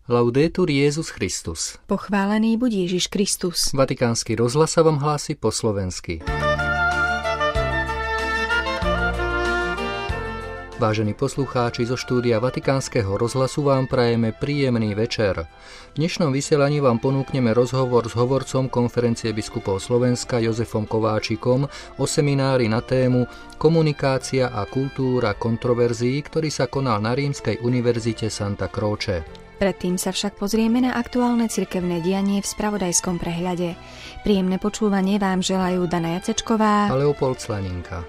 Laudetur Jesus Christus. Pochválený buď Ježiš Kristus. Vatikánsky rozhlas sa vám hlási po slovensky. Vážení poslucháči, zo štúdia Vatikánskeho rozhlasu vám prajeme príjemný večer. V dnešnom vysielaní vám ponúkneme rozhovor s hovorcom Konferencie biskupov Slovenska Jozefom Kováčikom o seminári na tému Komunikácia a kultúra kontroverzií, ktorý sa konal na Rímskej univerzite Santa Croce. Predtým sa však pozrieme na aktuálne cirkevné dianie v spravodajskom prehľade. Príjemné počúvanie vám želajú Dana Jacečková a Leopold Slaninka.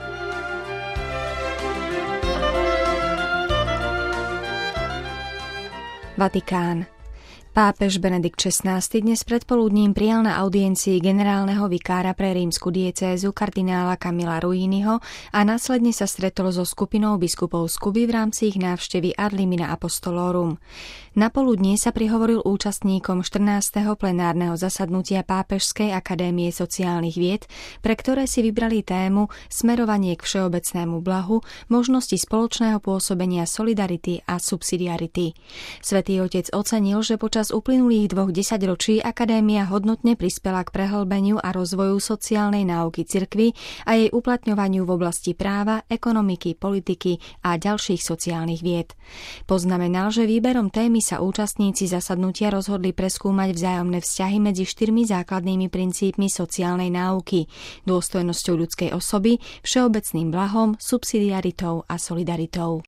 Vatikán. Pápež Benedikt XVI dnes predpoludním prijal na audiencii generálneho vikára pre rímsku diecézu kardinála Camilla Ruiniho a následne sa stretol so skupinou biskupov z Kuby v rámci ich návštevy Ad limina Apostolorum. Napoludnie sa prihovoril účastníkom 14. plenárneho zasadnutia Pápežskej akadémie sociálnych vied, pre ktoré si vybrali tému Smerovanie k všeobecnému blahu, možnosti spoločného pôsobenia solidarity a subsidiarity. Svätý Otec ocenil, že počas uplynulých 2 desaťročí akadémia hodnotne prispela k prehlbeniu a rozvoju sociálnej náuky cirkvi a jej uplatňovaniu v oblasti práva, ekonomiky, politiky a ďalších sociálnych vied. Poznamenal, že výberom témy sa účastníci zasadnutia rozhodli preskúmať vzájomné vzťahy medzi 4 základnými princípmi sociálnej náuky: dôstojnosťou ľudskej osoby, všeobecným blahom, subsidiaritou a solidaritou.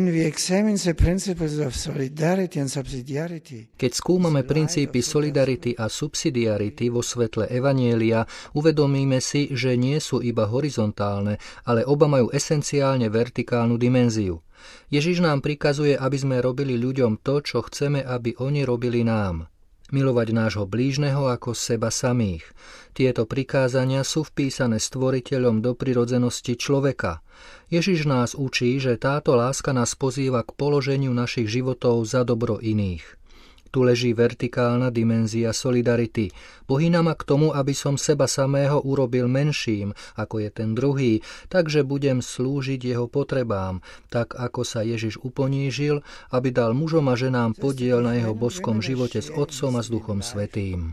Keď skúmame princípy solidarity a subsidiarity vo svetle evanjelia, uvedomíme si, že nie sú iba horizontálne, ale oba majú esenciálne vertikálnu dimenziu. Ježiš nám prikazuje, aby sme robili ľuďom to, čo chceme, aby oni robili nám. Milovať nášho blížneho ako seba samých. Tieto prikázania sú vpísané Stvoriteľom do prirodzenosti človeka. Ježiš nás učí, že táto láska nás pozýva k položeniu našich životov za dobro iných. Tu leží vertikálna dimenzia solidarity. Pohýna ma k tomu, aby som seba samého urobil menším, ako je ten druhý, takže budem slúžiť jeho potrebám, tak ako sa Ježiš uponížil, aby dal mužom a ženám podiel na jeho boskom živote s Otcom a s Duchom Svätým.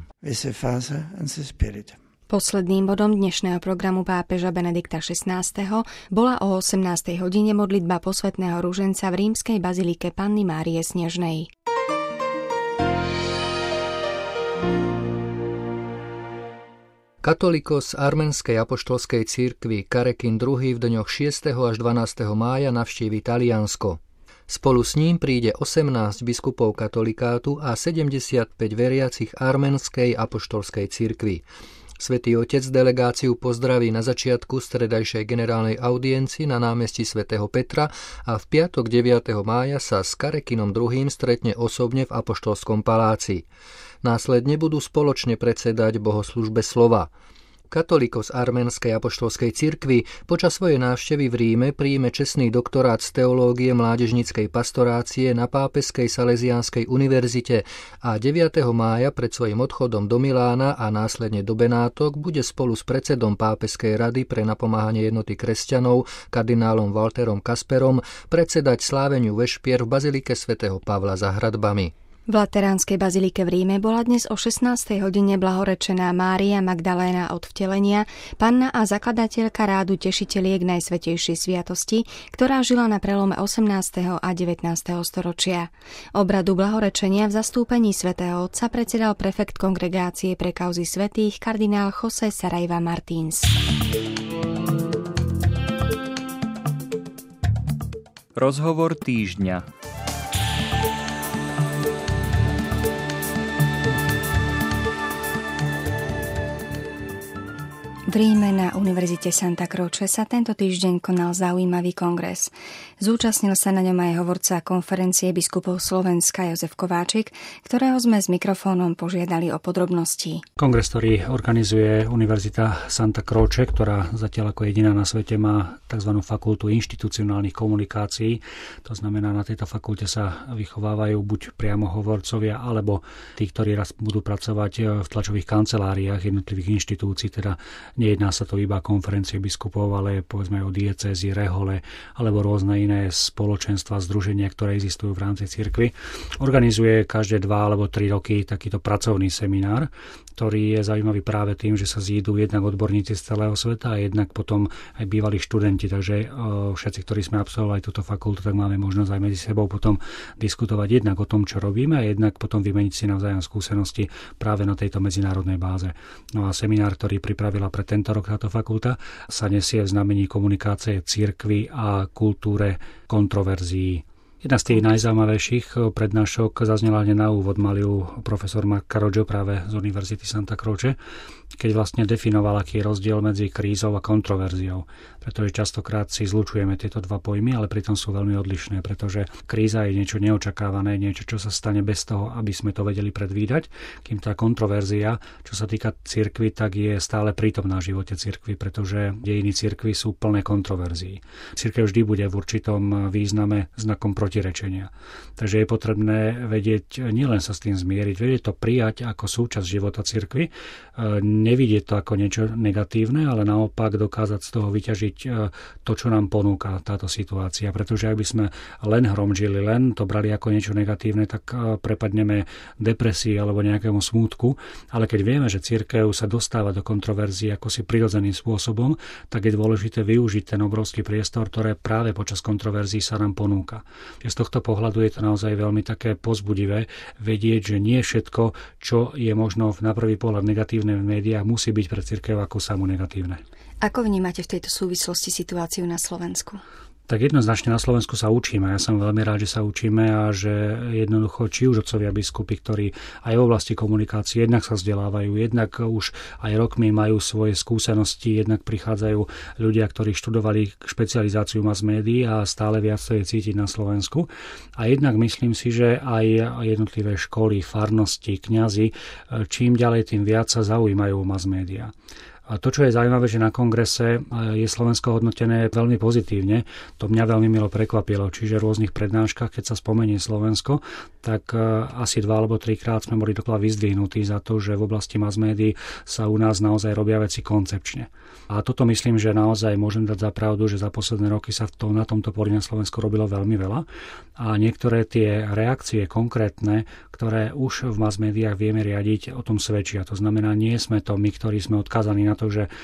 Posledným bodom dnešného programu pápeža Benedikta XVI. Bola o 18. hodine modlitba posvätného ruženca v rímskej bazilike Panny Márie Snežnej. Katolíkos arménskej apoštolskej cirkvi Karekin II v dňoch 6. až 12. mája navštívi Taliansko. Spolu s ním príde 18 biskupov katolikátu a 75 veriacich arménskej apoštolskej cirkvi. Svätý Otec delegáciu pozdraví na začiatku stredajšej generálnej audiencii na námestí svätého Petra a v piatok 9. mája sa s Karekinom II stretne osobne v apoštolskom paláci. Následne budú spoločne predsedať bohoslužbe slova. Katolíkos arménskej apoštolskej cirkvi počas svojej návštevy v Ríme príjme čestný doktorát z teológie mládežníckej pastorácie na Pápežskej Salesiánskej univerzite a 9. mája pred svojím odchodom do Milána a následne do Benátok bude spolu s predsedom Pápežskej rady pre napomáhanie jednoty kresťanov kardinálom Walterom Kasperom predsedať sláveniu vešpier v bazilike svätého Pavla za hradbami. V Lateránskej bazilike v Ríme bola dnes o 16. hodine blahorečená Mária Magdaléna od vtelenia, panna a zakladateľka rádu tešiteliek Najsvätejšej sviatosti, ktorá žila na prelome 18. a 19. storočia. Obradu blahorečenia v zastúpení svätého Otca predsedal prefekt Kongregácie pre kauzy svätých kardinál José Saraiva Martins. Rozhovor týždňa. V Ríme na Univerzite Santa Croce sa tento týždeň konal zaujímavý kongres. Zúčastnil sa na ňom aj hovorca Konferencie biskupov Slovenska Jozef Kováčik, ktorého sme s mikrofónom požiadali o podrobnosti. Kongres, ktorý organizuje Univerzita Santa Croce, ktorá zatiaľ ako jediná na svete má tzv. Fakultu inštitucionálnych komunikácií. To znamená, na tejto fakulte sa vychovávajú buď priamo hovorcovia, alebo tí, ktorí raz budú pracovať v tlačových kanceláriách jednotlivých inštitúcií, teda Nejedná sa to iba konferencie biskupov, ale povedzme o diecézy, rehole alebo rôzne iné spoločenstva, združenia, ktoré existujú v rámci cirkvi. Organizuje každé 2 alebo 3 roky takýto pracovný seminár, ktorý je zaujímavý práve tým, že sa zídu jednak odborníci z celého sveta a jednak potom aj bývalí študenti. Takže všetci, ktorí sme absolvovali túto fakultu, tak máme možnosť aj medzi sebou potom diskutovať jednak o tom, čo robíme a jednak potom vymeniť si navzájom skúsenosti práve na tejto medzinárodnej báze. No a seminár, ktorý pripravila pre tento rok táto fakulta, sa nesie v znamení komunikácie cirkvi a kultúre kontroverzií. Jedna z tých najzaujímavejších prednášok zaznela hneď na úvod, mal ju profesor Mark Carroggio práve z Univerzity Santa Croce, keď vlastne definoval, aký je rozdiel medzi krízou a kontroverziou. Pretože častokrát si zlučujeme tieto dva pojmy, ale pritom sú veľmi odlišné, pretože kríza je niečo neočakávané, niečo, čo sa stane bez toho, aby sme to vedeli predvídať, kým tá kontroverzia, čo sa týka cirkvi, tak je stále prítomná v živote cirkvi, pretože dejiny cirkvi sú plné kontroverzií. Cirkev vždy bude v určitom význame znakom protirečenia. Takže je potrebné vedieť, nielen sa s tým zmieriť, vedieť to prijať ako súčasť života cirkvi, nevidieť to ako niečo negatívne, ale naopak dokázať z toho vyťažiť to, čo nám ponúka táto situácia. Pretože ak by sme len hromžili, len to brali ako niečo negatívne, tak prepadneme depresii alebo nejakému smútku. Ale keď vieme, že cirkev sa dostáva do kontroverzií ako si prirodzeným spôsobom, tak je dôležité využiť ten obrovský priestor, ktoré práve počas kontroverzií sa nám ponúka. Z tohto pohľadu je to naozaj veľmi také povzbudivé vedieť, že nie všetko, čo je možno na prvý pohľad negatívne v médiách, musí byť pre cirkev ako samú negatívne. Ako vnímate v tejto súvislosti situáciu na Slovensku? Tak jednoznačne na Slovensku sa učíme. Ja som veľmi rád, že sa učíme a že jednoducho či už otcovia biskupy, ktorí aj v oblasti komunikácie jednak sa vzdelávajú, jednak už aj rokmi majú svoje skúsenosti, jednak prichádzajú ľudia, ktorí študovali špecializáciu mass médií a stále viac to je cítiť na Slovensku. A jednak myslím si, že aj jednotlivé školy, farnosti, kňazi, čím ďalej, tým viac sa zaujímajú o mass médiá. A to, čo je zaujímavé, že na kongrese je Slovensko hodnotené veľmi pozitívne. To mňa veľmi milo prekvapilo. Čiže v rôznych prednáškach, keď sa spomenie Slovensko, tak asi 2 alebo 3 krát sme boli doklad vyzdvihnutí za to, že v oblasti mass médií sa u nás naozaj robia veci koncepčne. A toto myslím, že naozaj môžem dať za pravdu, že za posledné roky sa na tomto poli na Slovensku robilo veľmi veľa. A niektoré tie reakcie konkrétne, ktoré už v mass médiách vieme riadiť, o tom svedčia. To znamená, nie sme to my, ktorí sme odkázaní na to, že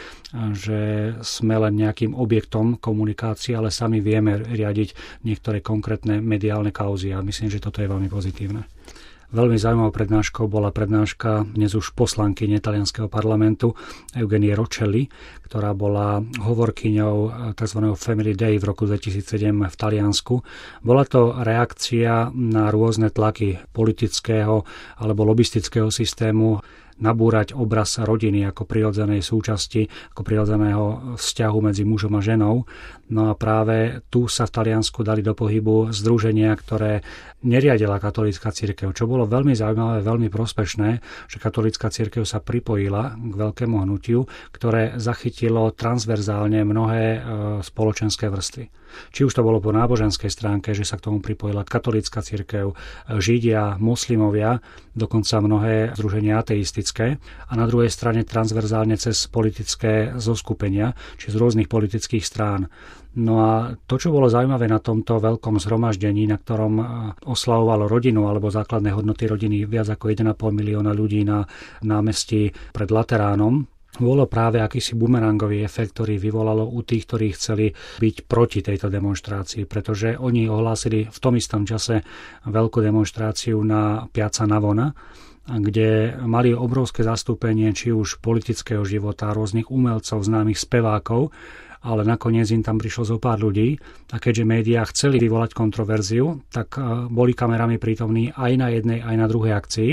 sme len nejakým objektom komunikácie, ale sami vieme riadiť niektoré konkrétne mediálne kauzy a myslím, že toto je veľmi pozitívne. Veľmi zaujímavou prednáškou bola prednáška dnes už poslankyne talianskeho parlamentu Eugenie Roccelli, ktorá bola hovorkyňou tzv. Family Day v roku 2007 v Taliansku. Bola to reakcia na rôzne tlaky politického alebo lobistického systému, nabúrať obraz rodiny ako prirodzenej súčasti, ako prirodzeného vzťahu medzi mužom a ženou. No a práve tu sa v Taliansku dali do pohybu združenia, ktoré neriadila katolícka cirkev, čo bolo veľmi zaujímavé, veľmi prospešné, že katolícka cirkev sa pripojila k veľkému hnutiu, ktoré zachytilo transverzálne mnohé spoločenské vrstvy. Či už to bolo po náboženskej stránke, že sa k tomu pripojila katolícka cirkev, Židia, moslimovia, dokonca mnohé združenia ateistické a na druhej strane transverzálne cez politické zoskupenia, či z rôznych politických strán. No a to, čo bolo zaujímavé na tomto veľkom zhromaždení, na ktorom oslavovalo rodinu alebo základné hodnoty rodiny viac ako 1,5 milióna ľudí na námestí pred Lateránom, bolo práve akýsi bumerangový efekt, ktorý vyvolalo u tých, ktorí chceli byť proti tejto demonštrácii, pretože oni ohlásili v tom istom čase veľkú demonštráciu na Piazza Navona, kde mali obrovské zastúpenie či už politického života, rôznych umelcov, známych spevákov, ale nakoniec im tam prišlo zo pár ľudí a keďže médiá chceli vyvolať kontroverziu, tak boli kamerami prítomní aj na jednej, aj na druhej akcii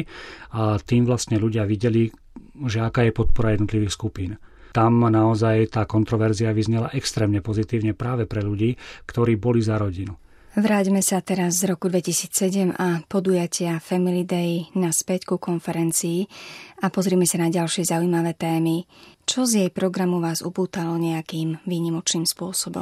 a tým vlastne ľudia videli, že aká je podpora jednotlivých skupín. Tam naozaj tá kontroverzia vyznela extrémne pozitívne práve pre ľudí, ktorí boli za rodinu. Vráťme sa teraz z roku 2007 a podujatia Family Day naspäť ku konferencii a pozrime sa na ďalšie zaujímavé témy. Čo z jej programu vás upútalo nejakým výnimočným spôsobom?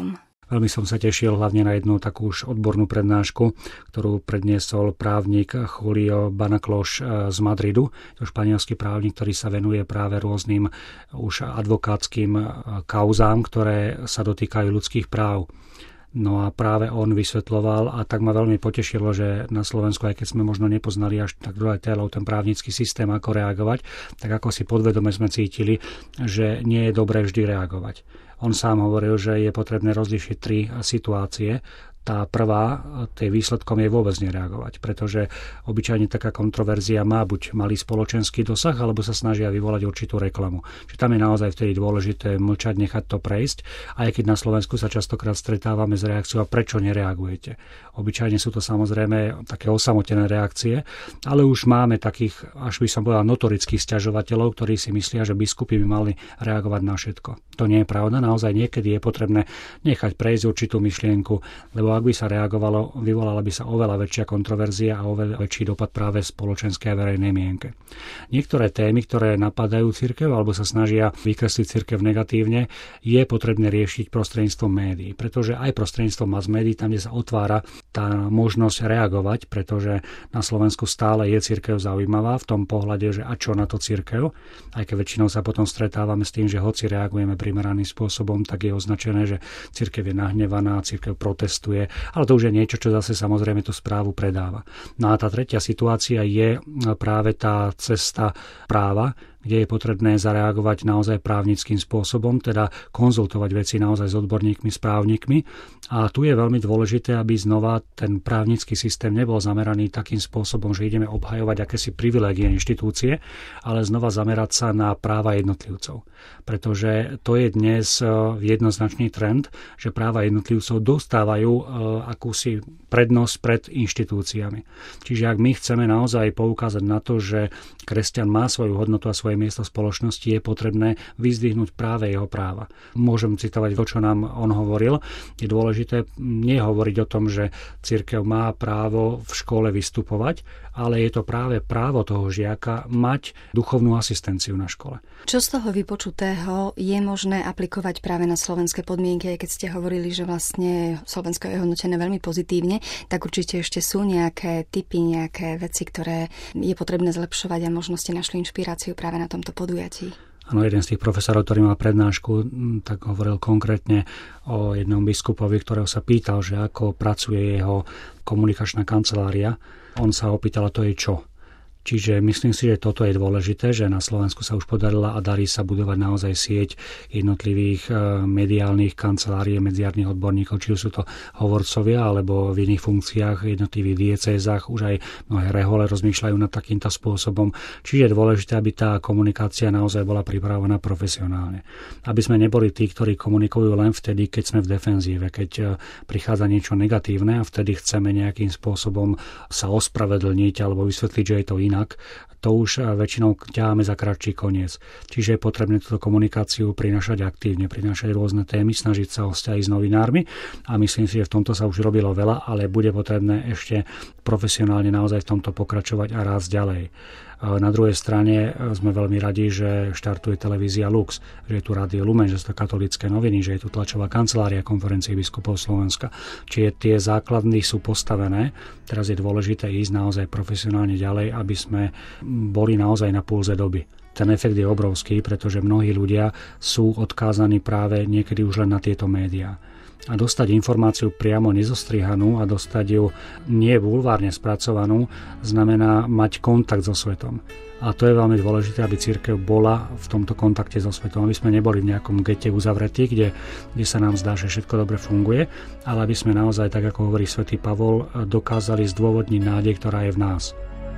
Veľmi som sa tešil hlavne na jednu takú už odbornú prednášku, ktorú predniesol právnik Julio Banacloš z Madridu. To je španielský právnik, ktorý sa venuje práve rôznym už advokátskym kauzám, ktoré sa dotýkajú ľudských práv. No a práve on vysvetľoval a tak ma veľmi potešilo, že na Slovensku, aj keď sme možno nepoznali až tak do detailov ten právnický systém, ako reagovať, tak ako si podvedome sme cítili, že nie je dobré vždy reagovať. On sám hovoril, že je potrebné rozlíšiť 3 situácie. Tá prvá, tej výsledkom je vôbec nereagovať, pretože obyčajne taká kontroverzia má buď malý spoločenský dosah, alebo sa snažia vyvolať určitú reklamu. Čiže tam je naozaj vtedy dôležité mlčať, nechať to prejsť, aj keď na Slovensku sa častokrát stretávame s reakciou, a prečo nereagujete. Obyčajne sú to samozrejme také osamotené reakcie, ale už máme takých, až by som povedal, notorických sťažovateľov, ktorí si myslia, že biskupy by mali reagovať na všetko. To nie je pravda, naozaj niekedy je potrebné nechať prejsť určitú myšlienku, lebo ak by sa reagovalo, vyvolala by sa oveľa väčšia kontroverzia a oveľa väčší dopad práve v spoločenskej a verejnej mienke. Niektoré témy, ktoré napadajú cirkev alebo sa snažia vykresliť cirkev negatívne, je potrebné riešiť prostredníctvom médií, pretože aj prostredníctvom mass médií, tam, kde sa otvára tá možnosť reagovať, pretože na Slovensku stále je cirkev zaujímavá v tom pohľade, že a čo na to cirkev, aj keď väčšinou sa potom stretávame s tým, že hoci reagujeme primeraným spôsobom, tak je označené, že cirkev je nahnevaná, cirkev protestuje, ale to už je niečo, čo zase samozrejme tú správu predáva. No a tá tretia situácia je práve tá cesta práva, kde je potrebné zareagovať naozaj právnickým spôsobom, teda konzultovať veci naozaj s odborníkmi, s právnikmi. A tu je veľmi dôležité, aby znova ten právnický systém nebol zameraný takým spôsobom, že ideme obhajovať akési privilégie inštitúcie, ale znova zamerať sa na práva jednotlivcov. Pretože to je dnes jednoznačný trend, že práva jednotlivcov dostávajú akúsi prednosť pred inštitúciami. Čiže ak my chceme naozaj poukázať na to, že kresťan má svoju hodnotu a svoje miesto v spoločnosti, je potrebné vyzdvihnúť práve jeho práva. Môžem citovať to, čo nám on hovoril. Je dôležité nie hovoriť o tom, že cirkev má právo v škole vystupovať, ale je to práve právo toho žiaka mať duchovnú asistenciu na škole. Čo z toho vypočutého je možné aplikovať práve na slovenské podmienky, aj keď ste hovorili, že vlastne Slovensko je hodnotené veľmi pozitívne, tak určite ešte sú nejaké tipy, nejaké veci, ktoré je potrebné zlepšovať a možno ste našli inšpiráciu práve na tomto podujatí. Áno, jeden z tých profesorov, ktorý mal prednášku, tak hovoril konkrétne o jednom biskupovi, ktorého sa pýtal, že ako pracuje jeho komunikačná kancelária. On sa opýtal, to je čo? Čiže myslím si, že toto je dôležité, že na Slovensku sa už podarila a darí sa budovať naozaj sieť jednotlivých mediálnych kancelárií, mediálnych odborníkov, či sú to hovorcovia alebo v iných funkciách jednotlivých diecézach. Už aj mnohé rehole rozmýšľajú nad takýmto spôsobom. Čiže je dôležité, aby tá komunikácia naozaj bola pripravená profesionálne. Aby sme neboli tí, ktorí komunikujú len vtedy, keď sme v defenzíve, keď prichádza niečo negatívne a vtedy chceme nejakým spôsobom sa ospravedlniť alebo vysvetliť, že je to inak. To už väčšinou ťaháme za kratší koniec. Čiže je potrebné túto komunikáciu prinášať aktívne, prinášať rôzne témy, snažiť sa o vzťahy s novinármi a myslím si, že v tomto sa už robilo veľa, ale bude potrebné ešte profesionálne naozaj v tomto pokračovať a rásť ďalej. Na druhej strane sme veľmi radi, že štartuje televízia Lux, že je tu Rádio Lumen, že sú to katolícke noviny, že je tu tlačová kancelária Konferencie biskupov Slovenska. Čiže tie základny sú postavené. Teraz je dôležité ísť naozaj profesionálne ďalej, aby sme boli naozaj na pulze doby. Ten efekt je obrovský, pretože mnohí ľudia sú odkázaní práve niekedy už len na tieto médiá. A dostať informáciu priamo nezostrihanú a dostať ju nie bulvárne spracovanú, znamená mať kontakt so svetom. A to je veľmi dôležité, aby cirkev bola v tomto kontakte so svetom, aby sme neboli v nejakom gete uzavretí, kde sa nám zdá, že všetko dobre funguje, ale aby sme naozaj, tak ako hovorí svätý Pavol, dokázali zdôvodniť nádej, ktorá je v nás.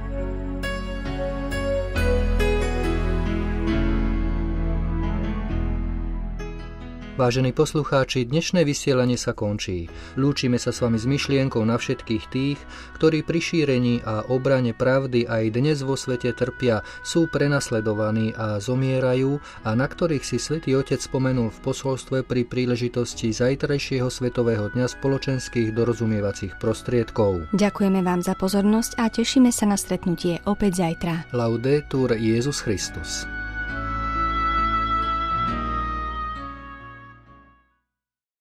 Vážení poslucháči, dnešné vysielanie sa končí. Lúčime sa s vami s myšlienkou na všetkých tých, ktorí pri šírení a obrane pravdy aj dnes vo svete trpia, sú prenasledovaní a zomierajú a na ktorých si Svätý Otec spomenul v posolstve pri príležitosti zajtrajšieho Svetového dňa spoločenských dorozumievacích prostriedkov. Ďakujeme vám za pozornosť a tešíme sa na stretnutie opäť zajtra. Laudetur Jesus Christus.